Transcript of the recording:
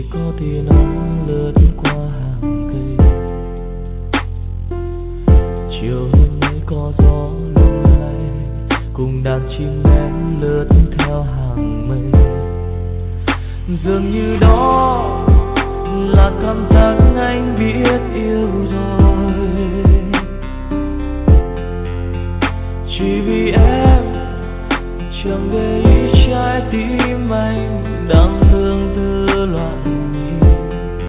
có tia nắng lướt qua hàng cây. Chiều hôm ấy có gió lung lay, cùng đàn chim én lướt theo hàng mây. Dường như đó là cảm giác anh biết yêu rồi, chỉ vì em chẳng để ý trái tim anh đã